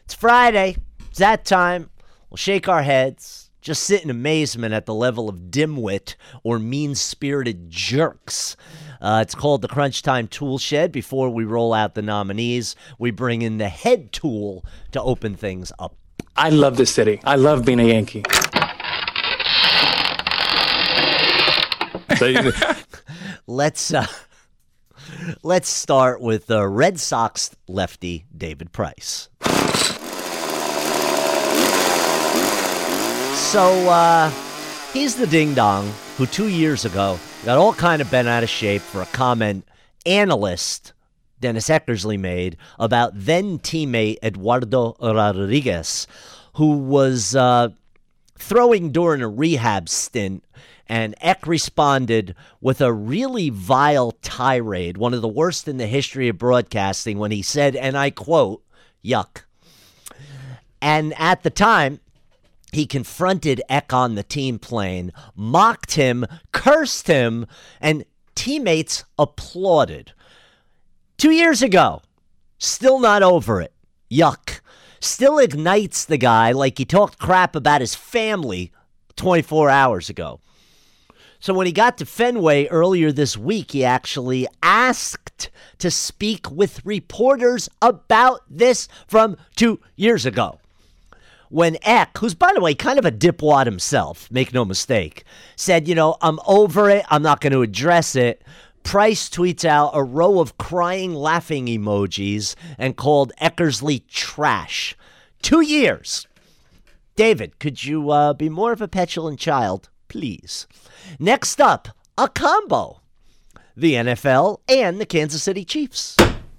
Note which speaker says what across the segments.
Speaker 1: It's Friday. It's that time. We'll shake our heads, just sit in amazement at the level of dimwit or mean-spirited jerks. It's called the Crunch Time Tool Shed. Before we roll out the nominees, we bring in the head tool to open things up.
Speaker 2: I love this city. I love being a Yankee.
Speaker 1: Let's start with the Red Sox lefty David Price. So he's the ding-dong who 2 years ago got all kind of bent out of shape for a comment analyst Dennis Eckersley made about then-teammate Eduardo Rodriguez, who was throwing during a rehab stint, and Eck responded with a really vile tirade, one of the worst in the history of broadcasting, when he said, and I quote, "Yuck." And at the time, he confronted Eck on the team plane, mocked him, cursed him, and teammates applauded. 2 years ago, still not over it. Yuck. Still ignites the guy like he talked crap about his family 24 hours ago. So when he got to Fenway earlier this week, he actually asked to speak with reporters about this from 2 years ago. When Eck, who's, by the way, kind of a dipwad himself, make no mistake, said, I'm over it, I'm not going to address it, Price tweets out a row of crying, laughing emojis and called Eckersley trash. 2 years. David, could you be more of a petulant child, please? Next up, a combo. The NFL and the Kansas City Chiefs.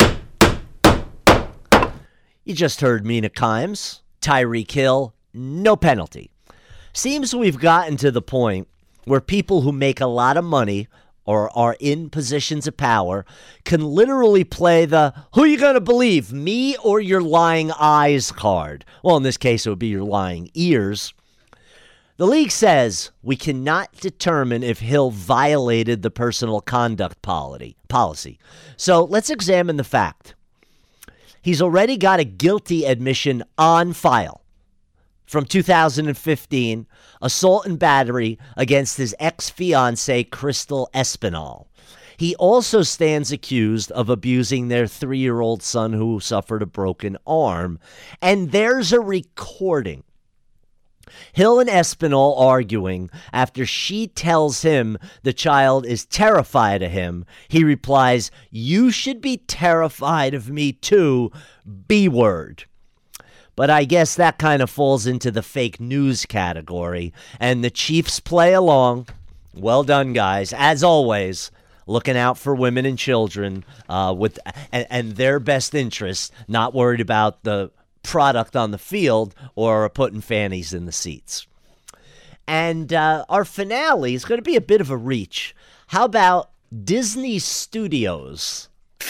Speaker 1: You just heard Mina Kimes. Tyreek Hill, no penalty. Seems we've gotten to the point where people who make a lot of money or are in positions of power can literally play the who you gonna believe, me or your lying eyes card. Well, in this case, it would be your lying ears. The league says we cannot determine if Hill violated the personal conduct policy. So let's examine the fact. He's already got a guilty admission on file from 2015, assault and battery against his ex-fiancée, Crystal Espinal. He also stands accused of abusing their 3-year-old son who suffered a broken arm. And there's a recording. Hill and Espinal arguing after she tells him the child is terrified of him. He replies, "You should be terrified of me too, B-word." But I guess that kind of falls into the fake news category, and the Chiefs play along. Well done, guys. As always, looking out for women and children and their best interests, not worried about the product on the field or putting fannies in the seats. And our finale is going to be a bit of a reach. How about Disney Studios?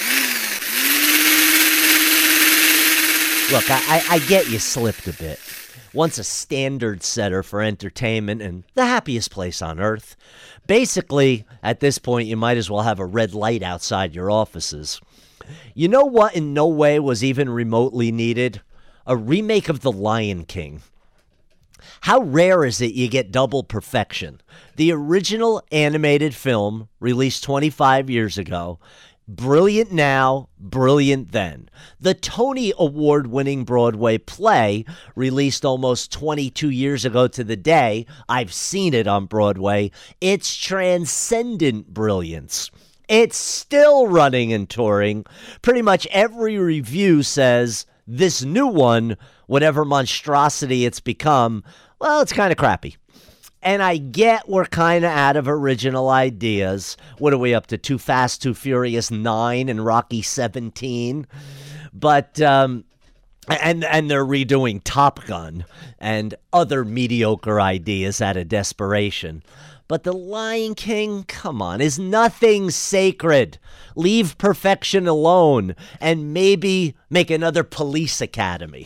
Speaker 1: Look, I get you slipped a bit. Once a standard setter for entertainment and the happiest place on earth. Basically, at this point, you might as well have a red light outside your offices. You know what in no way was even remotely needed? A remake of The Lion King. How rare is it you get double perfection? The original animated film, released 25 years ago, brilliant now, brilliant then. The Tony Award-winning Broadway play, released almost 22 years ago to the day, I've seen it on Broadway, it's transcendent brilliance. It's still running and touring. Pretty much every review says this new one, whatever monstrosity it's become, well, it's kind of crappy. And I get we're kind of out of original ideas. What are we up to? Too Fast, Too Furious 9 and Rocky 17? But, and they're redoing Top Gun and other mediocre ideas out of desperation. But The Lion King, come on, is nothing sacred. Leave perfection alone and maybe make another Police Academy.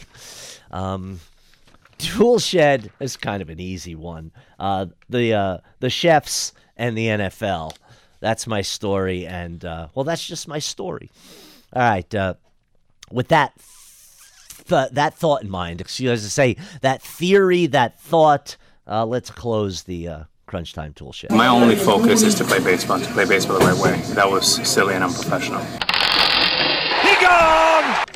Speaker 1: Tool Shed is kind of an easy one. The chefs and the NFL. That's my story, and well, that's just my story. All right. With that that thought in mind. Excuse me to say that theory, that thought. Let's close the Crunch Time Tool Shed.
Speaker 2: My only focus is to play baseball the right way. That was silly and unprofessional.
Speaker 3: He gone!